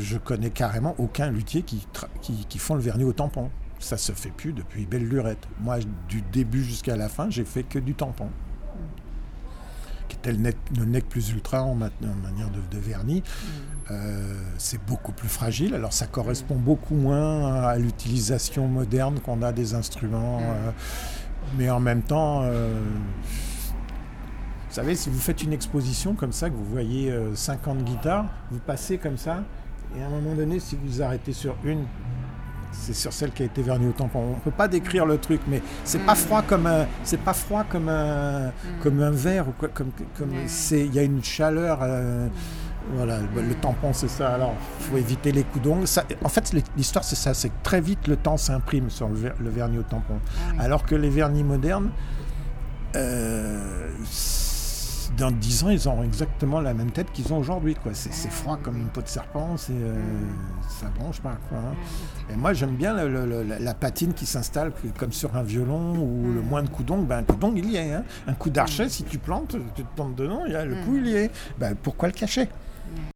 je connais carrément aucun luthier qui font le vernis au tampon. Ça se fait plus depuis belle lurette. Moi, du début jusqu'à la fin, j'ai fait que du tampon. Qui était le nec plus ultra en manière de vernis. C'est beaucoup plus fragile. Alors, ça correspond beaucoup moins à l'utilisation moderne qu'on a des instruments. Mais en même temps, vous savez, si vous faites une exposition comme ça, que vous voyez 50 guitares, vous passez comme ça, et à un moment donné, si vous arrêtez sur une, c'est sur celle qui a été vernie au tampon. On ne peut pas décrire le truc, mais c'est pas froid comme un verre ou quoi, il y a une chaleur. Voilà, le tampon, c'est ça. Alors, il faut éviter les coups d'ongles. En fait, l'histoire, c'est ça. C'est que très vite, le temps s'imprime sur le vernis au tampon. Alors que les vernis modernes, dans 10 ans, ils auront exactement la même tête qu'ils ont aujourd'hui, quoi. C'est froid comme une peau de serpent, ça bronche pas, quoi, hein. Et moi, j'aime bien la patine qui s'installe comme sur un violon, ou le moins de coups d'ongle. Un coup d'ongle, il y est, hein. Un coup d'archet, si tu plantes, tu te plantes dedans, le coup, il y est. Pourquoi le cacher ?